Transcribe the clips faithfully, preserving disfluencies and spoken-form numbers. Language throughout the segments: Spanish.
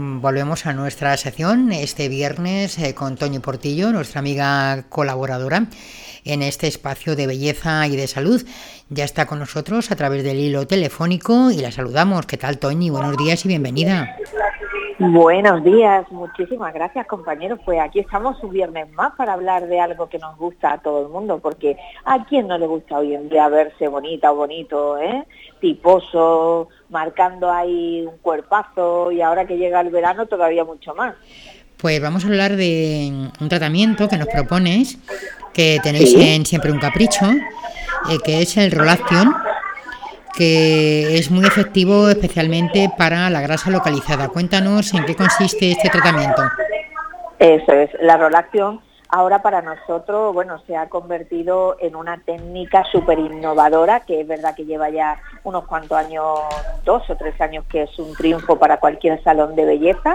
Volvemos a nuestra sección este viernes eh, con Toñi Portillo, nuestra amiga colaboradora en este espacio de belleza y de salud. Ya está con nosotros a través del hilo telefónico y la saludamos. ¿Qué tal, Toñi? Buenos días y bienvenida. Buenos días, muchísimas gracias, compañeros. Pues aquí estamos un viernes más para hablar de algo que nos gusta a todo el mundo, porque ¿a quién no le gusta hoy en día verse bonita o bonito, eh? Tiposo, marcando ahí un cuerpazo, y ahora que llega el verano todavía mucho más? Pues vamos a hablar de un tratamiento que nos propones, que tenéis ¿Sí? en Siempre un Capricho, eh, que es el Rolaction, que es muy efectivo especialmente para la grasa localizada. Cuéntanos en qué consiste este tratamiento. Eso es, la Rolaction ahora para nosotros, bueno, se ha convertido en una técnica súper innovadora, que es verdad que lleva ya unos cuantos años, dos o tres años, que es un triunfo para cualquier salón de belleza.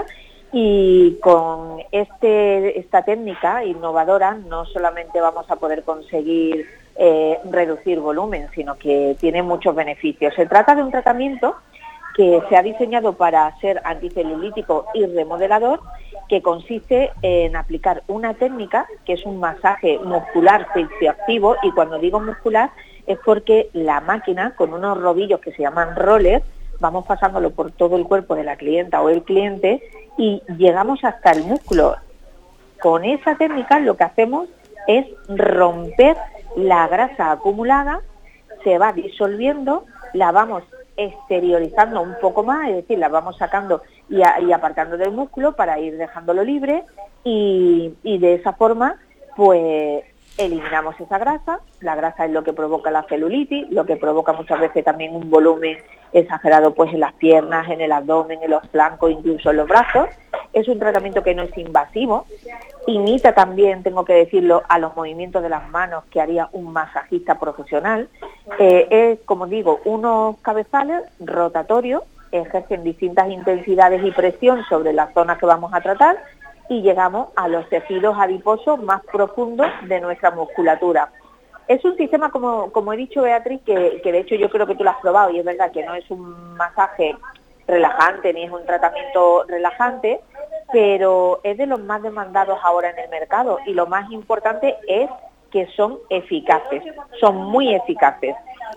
Y con este, esta técnica innovadora no solamente vamos a poder conseguir eh, reducir volumen, sino que tiene muchos beneficios. Se trata de un tratamiento que se ha diseñado para ser anticelulítico y remodelador, que consiste en aplicar una técnica que es un masaje muscular flexioactivo, y cuando digo muscular es porque la máquina, con unos rodillos que se llaman rollers, vamos pasándolo por todo el cuerpo de la clienta o el cliente y llegamos hasta el músculo. Con esa técnica lo que hacemos es romper la grasa acumulada, se va disolviendo, la vamos exteriorizando un poco más, es decir, la vamos sacando y, a, y apartando del músculo para ir dejándolo libre, y, y de esa forma pues eliminamos esa grasa. La grasa es lo que provoca la celulitis, lo que provoca muchas veces también un volumen exagerado pues en las piernas, en el abdomen, en los flancos, incluso en los brazos. Es un tratamiento que no es invasivo, imita también, tengo que decirlo, a los movimientos de las manos que haría un masajista profesional. Eh, es, como digo, unos cabezales rotatorios, ejercen distintas intensidades y presión sobre las zonas que vamos a tratar, y llegamos a los tejidos adiposos más profundos de nuestra musculatura. Es un sistema, como, como he dicho, Beatriz, que, que de hecho yo creo que tú lo has probado, y es verdad que no es un masaje relajante ni es un tratamiento relajante, pero es de los más demandados ahora en el mercado, y lo más importante es que son eficaces, son muy eficaces.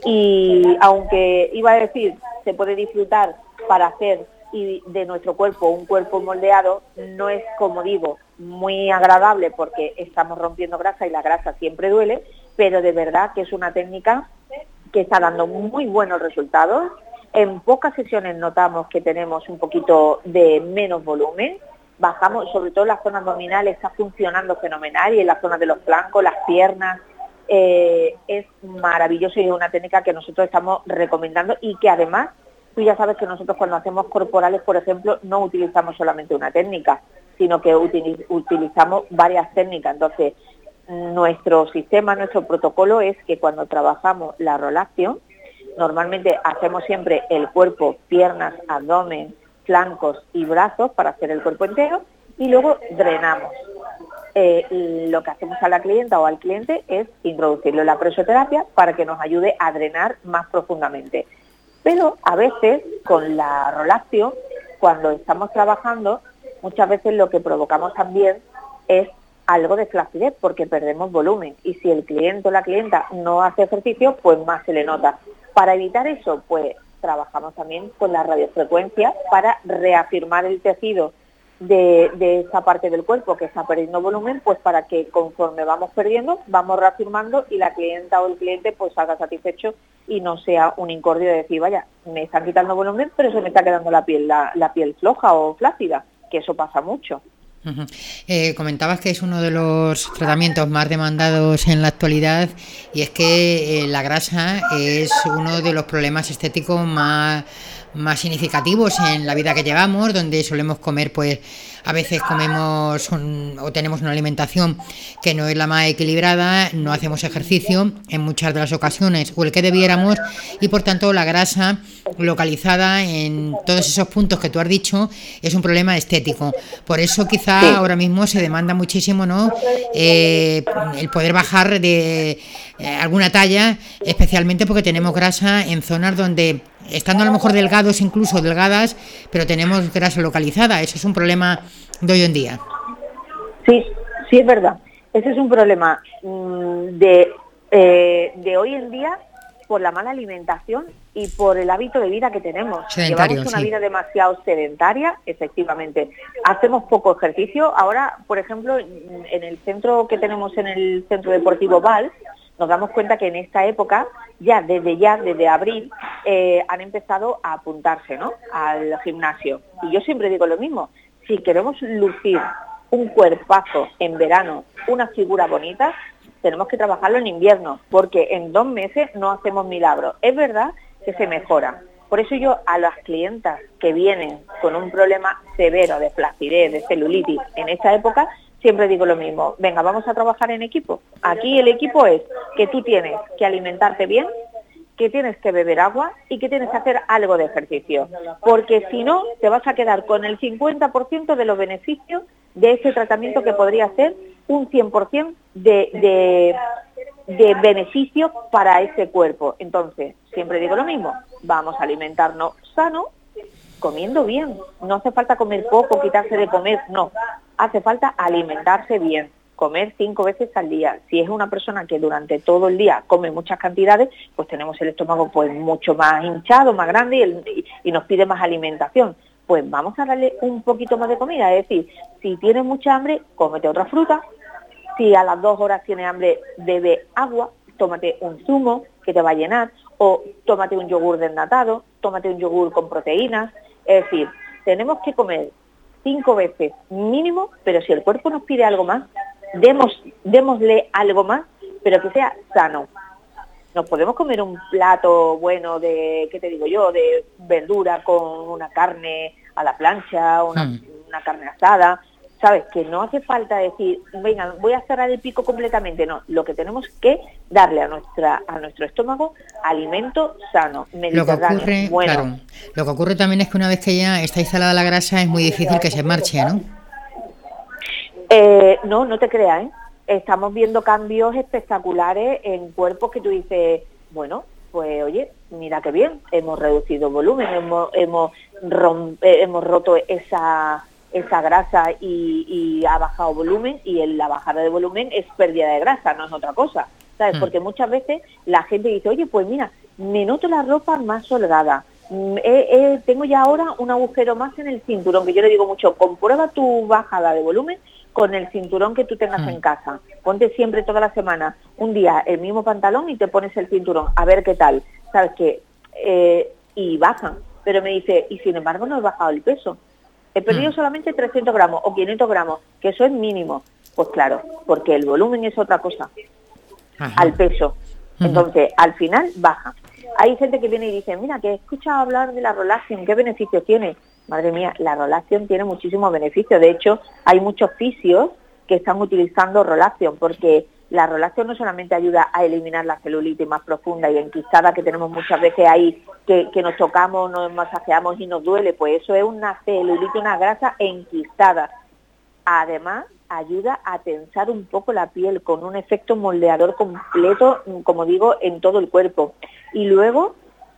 Y aunque iba a decir, se puede disfrutar para hacer y de nuestro cuerpo un cuerpo moldeado, no es, como digo, muy agradable porque estamos rompiendo grasa y la grasa siempre duele, pero de verdad que es una técnica que está dando muy buenos resultados. En pocas sesiones notamos que tenemos un poquito de menos volumen, bajamos, sobre todo en la zona abdominal está funcionando fenomenal, y en la zona de los flancos, las piernas, eh, es maravilloso, y es una técnica que nosotros estamos recomendando, y que además tú ya sabes que nosotros cuando hacemos corporales, por ejemplo, no utilizamos solamente una técnica, sino que utiliz- utilizamos varias técnicas. Entonces, nuestro sistema, nuestro protocolo es que cuando trabajamos la Rolaction, normalmente hacemos siempre el cuerpo, piernas, abdomen, flancos y brazos para hacer el cuerpo entero, y luego drenamos. Eh, lo que hacemos a la clienta o al cliente es introducirlo en la presoterapia para que nos ayude a drenar más profundamente. Pero a veces con la Rolaction, cuando estamos trabajando, muchas veces lo que provocamos también es algo de flacidez, porque perdemos volumen, y si el cliente o la clienta no hace ejercicio, pues más se le nota. Para evitar eso, pues trabajamos también con la radiofrecuencia para reafirmar el tejido de, de esa parte del cuerpo que está perdiendo volumen, pues para que conforme vamos perdiendo, vamos reafirmando, y la clienta o el cliente pues salga satisfecho y no sea un incordio de decir, vaya, me están quitando volumen, pero se me está quedando la piel, la, la piel floja o flácida, que eso pasa mucho. Uh-huh. Eh, comentabas que es uno de los tratamientos más demandados en la actualidad, y es que eh, la grasa es uno de los problemas estéticos más, más significativos en la vida que llevamos, donde solemos comer pues a veces comemos un, o tenemos una alimentación que no es la más equilibrada, no hacemos ejercicio en muchas de las ocasiones o el que debiéramos, y por tanto la grasa localizada en todos esos puntos que tú has dicho es un problema estético. Por eso quizá Sí, ahora mismo se demanda muchísimo, ¿no?, eh, el poder bajar de eh, alguna talla, especialmente porque tenemos grasa en zonas donde, estando a lo mejor delgados, incluso delgadas, pero tenemos grasa localizada. Eso es un problema de hoy en día. sí, sí es verdad. Ese es un problema mmm, de, eh, de hoy en día por la mala alimentación y por el hábito de vida que tenemos. Sedentario, Llevamos una sí. vida demasiado sedentaria, efectivamente. Hacemos poco ejercicio. Ahora, por ejemplo, en el centro que tenemos en el Centro Deportivo Val, nos damos cuenta que en esta época, ya desde ya, desde abril, eh, han empezado a apuntarse, ¿no?, al gimnasio. Y yo siempre digo lo mismo, si queremos lucir un cuerpazo en verano, una figura bonita, tenemos que trabajarlo en invierno, porque en dos meses no hacemos milagros. Es verdad que se mejora. Por eso yo a las clientas que vienen con un problema severo de flacidez, de celulitis, en esta época, siempre digo lo mismo, venga, vamos a trabajar en equipo. Aquí el equipo es que tú tienes que alimentarte bien, que tienes que beber agua y que tienes que hacer algo de ejercicio, porque si no, te vas a quedar con el cincuenta por ciento de los beneficios de ese tratamiento que podría ser un cien por ciento de, de, de beneficio para ese cuerpo. Entonces, siempre digo lo mismo, vamos a alimentarnos sano, comiendo bien. No hace falta comer poco, quitarse de comer, no. Hace falta alimentarse bien, comer cinco veces al día. Si es una persona que durante todo el día come muchas cantidades, pues tenemos el estómago pues mucho más hinchado, más grande y, el, y, y nos pide más alimentación. Pues vamos a darle un poquito más de comida. Es decir, si tienes mucha hambre, cómete otra fruta. Si a las dos horas tienes hambre, bebe agua, tómate un zumo que te va a llenar, o tómate un yogur desnatado, tómate un yogur con proteínas. Es decir, tenemos que comer cinco veces mínimo, pero si el cuerpo nos pide algo más, demos, démosle algo más, pero que sea sano. Nos podemos comer un plato bueno de, ¿qué te digo yo?, de verdura con una carne a la plancha, una, mm. una carne asada, ¿sabes? Que no hace falta decir, venga, voy a cerrar el pico completamente, no. Lo que tenemos que darle a nuestra a nuestro estómago alimento sano, mediterráneo, lo que ocurre, bueno. Claro, lo que ocurre también es que una vez que ya está instalada la grasa es muy difícil que se marche, ¿no? Eh, no, no te creas, ¿eh? Estamos viendo cambios espectaculares en cuerpos que tú dices, bueno, pues oye, mira qué bien, hemos reducido volumen, hemos hemos, rom, eh, hemos roto esa esa grasa y, y ha bajado volumen, y en la bajada de volumen es pérdida de grasa, no es otra cosa, ¿sabes? Mm. Porque muchas veces la gente dice, oye, pues mira, me noto la ropa más holgada, eh, eh, tengo ya ahora un agujero más en el cinturón, que yo le digo mucho, comprueba tu bajada de volumen con el cinturón que tú tengas mm. en casa. Ponte siempre toda la semana un día el mismo pantalón y te pones el cinturón, a ver qué tal, ¿sabes qué? Eh, y bajan, pero me dice, y sin embargo no he bajado el peso. He perdido mm. solamente trescientos gramos o quinientos gramos, que eso es mínimo. Pues claro, porque el volumen es otra cosa, Ajá. al peso. Entonces, uh-huh. al final baja. Hay gente que viene y dice, mira, que he escuchado hablar de la Rolacción, ¿qué beneficios tiene? Madre mía, la Rolacción tiene muchísimos beneficios. De hecho, hay muchos fisios que están utilizando Rolacción, porque la Rolacción no solamente ayuda a eliminar la celulitis más profunda y enquistada que tenemos muchas veces ahí, que, que nos tocamos, nos masajeamos y nos duele, pues eso es una celulitis, una grasa enquistada. Además, ayuda a tensar un poco la piel con un efecto moldeador completo, como digo, en todo el cuerpo. Y luego,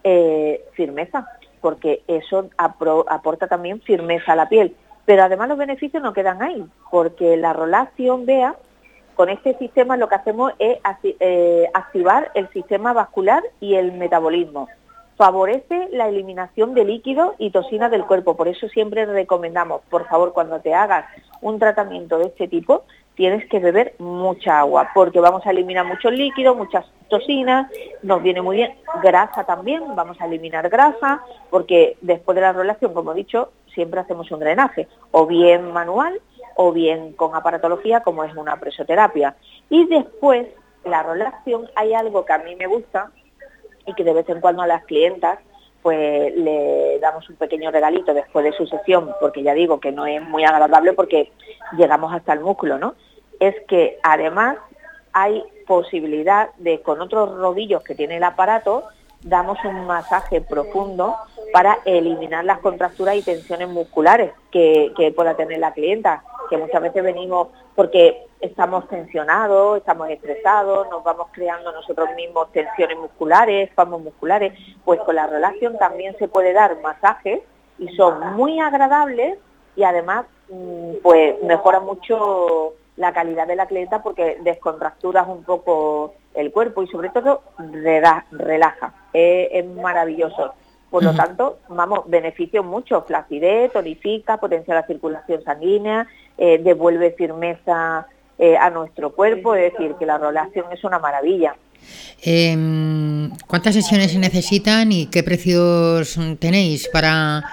eh, firmeza, porque eso apro- aporta también firmeza a la piel. Pero además los beneficios no quedan ahí, porque la Rolacción, vea, con este sistema lo que hacemos es eh, activar el sistema vascular y el metabolismo. Favorece la eliminación de líquidos y toxinas del cuerpo. Por eso siempre recomendamos, por favor, cuando te hagas un tratamiento de este tipo, tienes que beber mucha agua, porque vamos a eliminar muchos líquidos, muchas toxinas, nos viene muy bien. Grasa también, vamos a eliminar grasa, porque después de la Rolacción, como he dicho, siempre hacemos un drenaje, o bien manual, o bien con aparatología, como es una presoterapia. Y después, la Rolacción, hay algo que a mí me gusta, y que de vez en cuando a las clientas, pues le damos un pequeño regalito después de su sesión, porque ya digo que no es muy agradable porque llegamos hasta el músculo, ¿no? Es que además hay posibilidad de, con otros rodillos que tiene el aparato, damos un masaje profundo para eliminar las contracturas y tensiones musculares que, que pueda tener la clienta, que muchas veces venimos porque estamos tensionados, estamos estresados, nos vamos creando nosotros mismos tensiones musculares, espasmos musculares. Pues con la relación también se puede dar masajes y son muy agradables y además pues mejora mucho la calidad de la clienta porque descontracturas un poco el cuerpo y sobre todo relaja, es, es maravilloso. Por lo tanto, vamos, beneficios muchos, flacidez, tonifica, potencia la circulación sanguínea, eh, devuelve firmeza eh, a nuestro cuerpo, es decir, que la relación es una maravilla. Eh, ¿Cuántas sesiones se necesitan y qué precios tenéis para,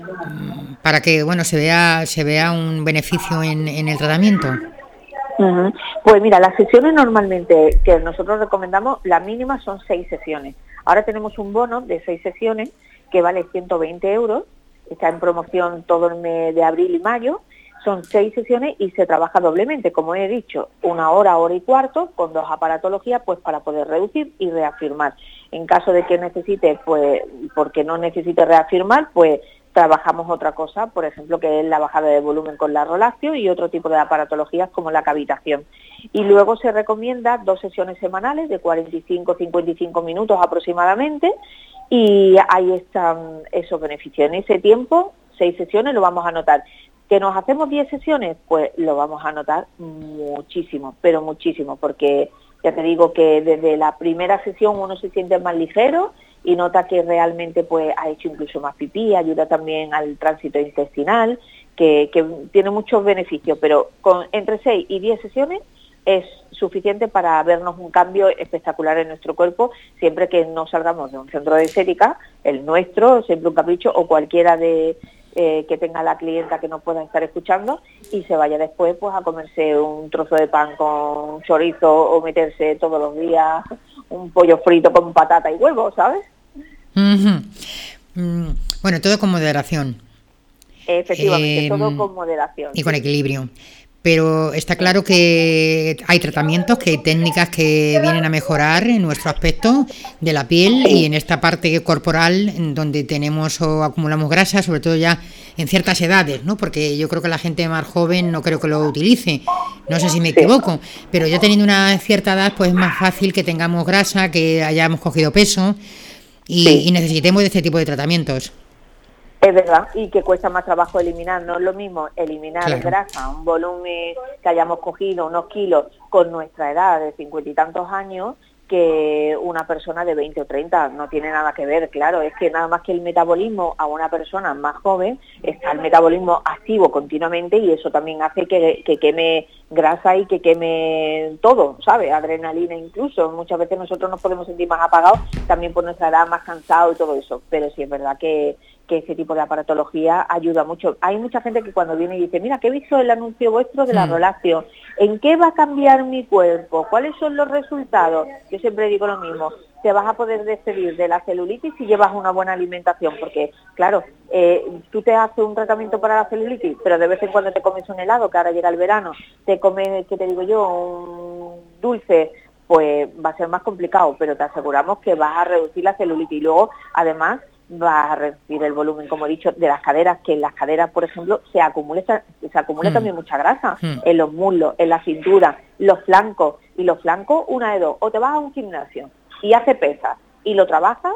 para que bueno se vea se vea un beneficio en, en el tratamiento? Uh-huh. Pues mira, las sesiones normalmente que nosotros recomendamos, la mínima son seis sesiones. Ahora tenemos un bono de seis sesiones que vale ciento veinte euros, está en promoción todo el mes de abril y mayo, son seis sesiones y se trabaja doblemente, como he dicho, una hora, hora y cuarto, con dos aparatologías, pues para poder reducir y reafirmar. En caso de que necesite, pues porque no necesite reafirmar, pues trabajamos otra cosa, por ejemplo, que es la bajada de volumen con la Rolatio y otro tipo de aparatologías como la cavitación. Y luego se recomienda dos sesiones semanales de cuarenta y cinco a cincuenta y cinco minutos aproximadamente y ahí están esos beneficios. En ese tiempo, seis sesiones lo vamos a notar. ¿Que nos hacemos diez sesiones? Pues lo vamos a notar muchísimo, pero muchísimo, porque ya te digo que desde la primera sesión uno se siente más ligero y nota que realmente pues ha hecho incluso más pipí, ayuda también al tránsito intestinal, que, que tiene muchos beneficios, pero con entre seis y diez sesiones es suficiente para vernos un cambio espectacular en nuestro cuerpo, siempre que no salgamos de un centro de estética, el nuestro, siempre un capricho, o cualquiera de eh, que tenga la clienta que nos pueda estar escuchando, y se vaya después pues a comerse un trozo de pan con chorizo o meterse todos los días un pollo frito con patata y huevo, ¿sabes? Uh-huh. Mm, bueno, todo con moderación. Efectivamente, eh, todo con moderación. Y con equilibrio. Pero está claro que hay tratamientos, que hay técnicas que vienen a mejorar en nuestro aspecto de la piel y en esta parte corporal donde tenemos o acumulamos grasa, sobre todo ya en ciertas edades, ¿no? Porque yo creo que la gente más joven no creo que lo utilice, no sé si me equivoco, pero ya teniendo una cierta edad pues es más fácil que tengamos grasa, que hayamos cogido peso y, sí. y necesitemos de este tipo de tratamientos. Es verdad, y que cuesta más trabajo eliminar. No es lo mismo eliminar claro. grasa, un volumen que hayamos cogido, unos kilos, con nuestra edad de cincuenta y tantos años, que una persona de veinte o treinta. No tiene nada que ver, claro. Es que nada más que el metabolismo a una persona más joven, está el metabolismo activo continuamente y eso también hace que, que queme grasa y que queme todo, ¿sabes? Adrenalina incluso. Muchas veces nosotros nos podemos sentir más apagados, también por nuestra edad, más cansados y todo eso. Pero sí es verdad que que ese tipo de aparatología ayuda mucho. Hay mucha gente que cuando viene y dice, mira, que he visto el anuncio vuestro de la mm. Rolatio, ¿en qué va a cambiar mi cuerpo? ¿Cuáles son los resultados? Yo siempre digo lo mismo, te vas a poder despedir de la celulitis si llevas una buena alimentación, porque, claro, eh, tú te haces un tratamiento para la celulitis, pero de vez en cuando te comes un helado, que ahora llega el verano, te comes, ¿qué te digo yo?, un dulce, pues va a ser más complicado, pero te aseguramos que vas a reducir la celulitis y luego, además, va a reducir el volumen, como he dicho, de las caderas, que en las caderas, por ejemplo, se acumula, se acumula mm. también mucha grasa, mm. en los muslos, en la cintura, los flancos, y los flancos, una de dos, o te vas a un gimnasio y haces pesas y lo trabajas,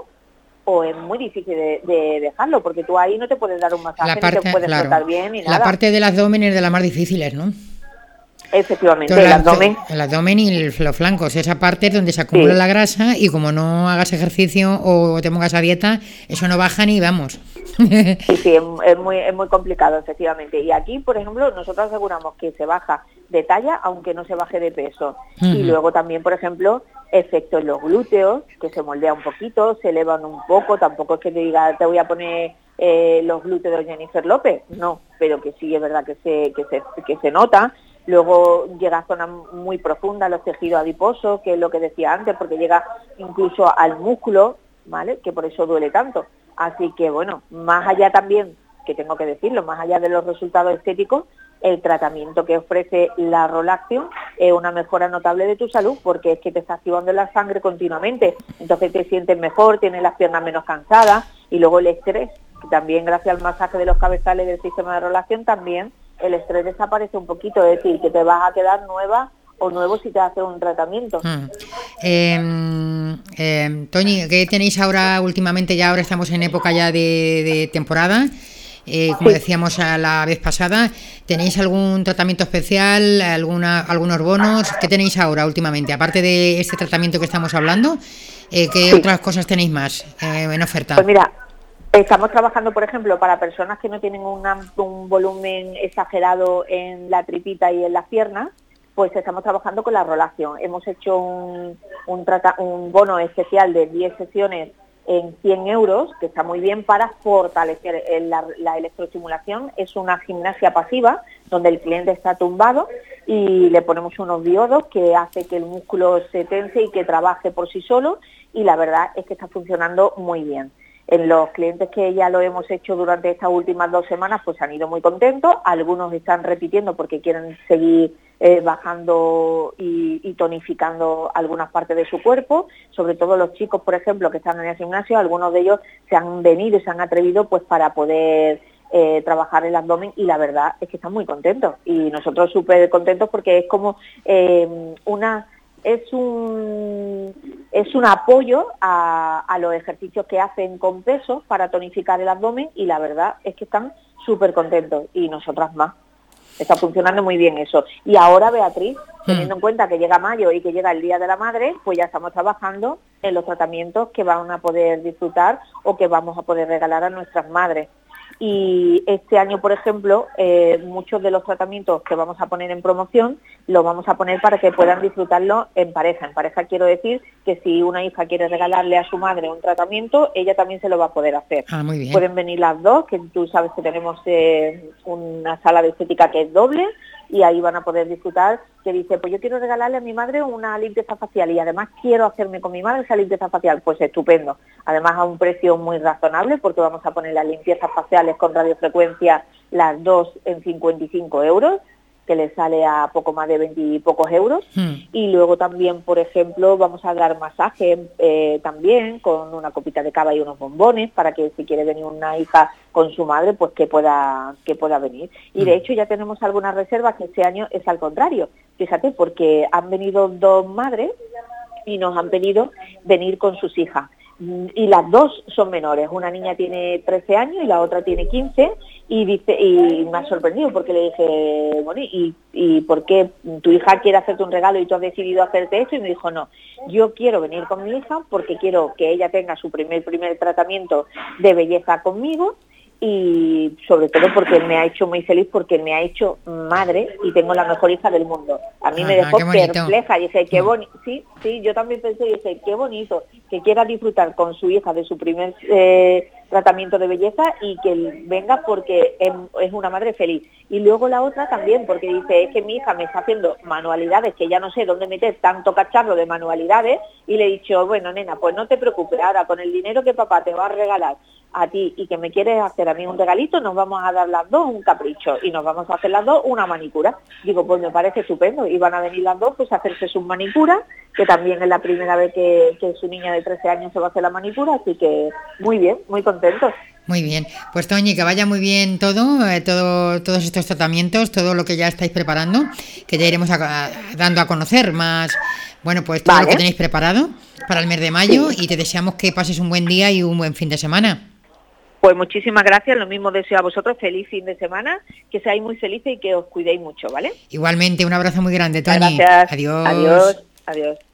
o es muy difícil de, de dejarlo, porque tú ahí no te puedes dar un masaje, parte, ni te puedes claro, tratar bien, ni nada. La parte del abdomen es de las más difíciles, ¿no? Efectivamente, Entonces, el abdomen. El abdomen y el, los flancos, esa parte es donde se acumula sí. la grasa y como no hagas ejercicio o te pongas a dieta, eso no baja ni vamos. Sí, sí, es, es, muy, es muy complicado, efectivamente. Y aquí, por ejemplo, nosotros aseguramos que se baja de talla, aunque no se baje de peso. Uh-huh. Y luego también, por ejemplo, efecto en los glúteos, que se moldea un poquito, se elevan un poco, tampoco es que te diga, te voy a poner eh, los glúteos de Jennifer López, no, pero que sí es verdad que se, que se, que se nota. Luego llega a zonas muy profundas, los tejidos adiposos, que es lo que decía antes, porque llega incluso al músculo, ¿vale? Que por eso duele tanto. Así que bueno, más allá también, que tengo que decirlo, más allá de los resultados estéticos, el tratamiento que ofrece la Rolaction es una mejora notable de tu salud, porque es que te está activando la sangre continuamente, entonces te sientes mejor, tienes las piernas menos cansadas, y luego el estrés, que también gracias al masaje de los cabezales del sistema de Rolaction, también el estrés desaparece un poquito, es decir, que te vas a quedar nueva o nuevo si te haces un tratamiento. Mm. Eh, eh, Toñi, ¿qué tenéis ahora últimamente? Ya ahora estamos en época ya de, de temporada. Eh, como Sí. decíamos a la vez pasada, ¿tenéis algún tratamiento especial, alguna, algunos bonos? ¿Qué tenéis ahora últimamente? Aparte de este tratamiento que estamos hablando, eh, ¿qué Sí. otras cosas tenéis más eh, en oferta? Pues mira, estamos trabajando, por ejemplo, para personas que no tienen una, un volumen exagerado en la tripita y en las piernas, pues estamos trabajando con la Rolaction. Hemos hecho un, un, trata, un bono especial de diez sesiones en cien euros, que está muy bien para fortalecer la, la electroestimulación. Es una gimnasia pasiva donde el cliente está tumbado y le ponemos unos diodos que hace que el músculo se tense y que trabaje por sí solo, y la verdad es que está funcionando muy bien. En los clientes que ya lo hemos hecho durante estas últimas dos semanas, pues han ido muy contentos. Algunos están repitiendo porque quieren seguir eh, bajando y, y tonificando algunas partes de su cuerpo. Sobre todo los chicos, por ejemplo, que están en el gimnasio, algunos de ellos se han venido y se han atrevido pues para poder eh, trabajar el abdomen, y la verdad es que están muy contentos. Y nosotros súper contentos porque es como eh, una... Es un, es un apoyo a, a los ejercicios que hacen con pesos para tonificar el abdomen, y la verdad es que están súper contentos, y nosotras más. Está funcionando muy bien eso. Y ahora, Beatriz, teniendo en cuenta que llega mayo y que llega el Día de la Madre, pues ya estamos trabajando en los tratamientos que van a poder disfrutar o que vamos a poder regalar a nuestras madres. Y este año, por ejemplo, eh, muchos de los tratamientos que vamos a poner en promoción los vamos a poner para que puedan disfrutarlo en pareja. En pareja quiero decir que si una hija quiere regalarle a su madre un tratamiento, ella también se lo va a poder hacer. Ah, muy bien. Pueden venir las dos, que tú sabes que tenemos eh, una sala de estética que es doble, y ahí van a poder disfrutar, que dice, pues yo quiero regalarle a mi madre una limpieza facial y además quiero hacerme con mi madre esa limpieza facial. Pues estupendo. Además a un precio muy razonable, porque vamos a poner las limpiezas faciales con radiofrecuencia las dos en cincuenta y cinco euros, que le sale a poco más de veinte y pocos euros. Hmm. Y luego también, por ejemplo, vamos a dar masaje eh, también con una copita de cava y unos bombones, para que si quiere venir una hija con su madre, pues que pueda que pueda venir. Y de hecho ya tenemos algunas reservas que este año es al contrario. Fíjate, porque han venido dos madres y nos han pedido venir con sus hijas. Y las dos son menores, una niña tiene trece años y la otra tiene quince, y dice, y me ha sorprendido porque le dije, bueno, ¿y, y por qué tu hija quiere hacerte un regalo y tú has decidido hacerte esto? Y me dijo, no, yo quiero venir con mi hija porque quiero que ella tenga su primer primer tratamiento de belleza conmigo, y sobre todo porque me ha hecho muy feliz, porque me ha hecho madre y tengo la mejor hija del mundo. A mí me dejó perpleja y dije, qué bonito, sí, sí, yo también pensé y dije, qué bonito que quiera disfrutar con su hija de su primer eh, tratamiento de belleza, y que venga porque es, es una madre feliz. Y luego la otra también, porque dice, es que mi hija me está haciendo manualidades, que ya no sé dónde meter tanto cacharro de manualidades, y le he dicho, bueno, nena, pues no te preocupes, ahora con el dinero que papá te va a regalar a ti y que me quieres hacer a mí un regalito, nos vamos a dar las dos un capricho y nos vamos a hacer las dos una manicura. Digo, pues me parece estupendo, y van a venir las dos pues a hacerse sus manicuras, que también es la primera vez que, que su niña de trece años se va a hacer la manicura, así que muy bien, muy contentos. Muy bien, pues Toñi, que vaya muy bien todo, eh, todo, todos estos tratamientos, todo lo que ya estáis preparando, que ya iremos a, a, dando a conocer más, bueno, pues todo vale. Lo que tenéis preparado para el mes de mayo, sí. Y te deseamos que pases un buen día y un buen fin de semana. Pues muchísimas gracias, lo mismo deseo a vosotros, feliz fin de semana, que seáis muy felices y que os cuidéis mucho, ¿vale? Igualmente, un abrazo muy grande, Toñi. Gracias. Adiós. Adiós. Adiós.